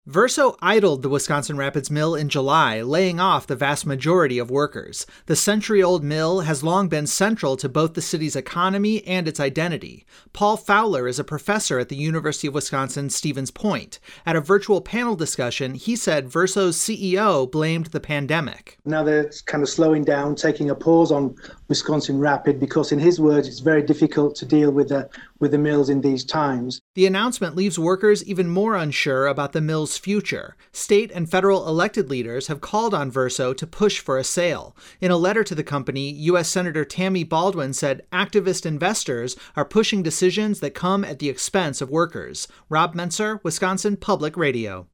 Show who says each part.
Speaker 1: Verso idled the Wisconsin Rapids mill in July, laying off the vast majority of workers. The century-old mill has long been central to both the city's economy and its identity. Paul Fowler is a professor at the University of Wisconsin Stevens Point. At a virtual panel discussion, he said Verso's CEO blamed the pandemic.
Speaker 2: Now they're kind of slowing down, taking a pause on Wisconsin Rapid because, in his words, it's very difficult to deal with the mills in these times.
Speaker 1: The announcement leaves workers even more unsure about the mill's future. State and federal elected leaders have called on Verso to push for a sale. In a letter to the company, U.S. Senator Tammy Baldwin said activist investors are pushing decisions that come at the expense of workers. Rob Menser, Wisconsin Public Radio.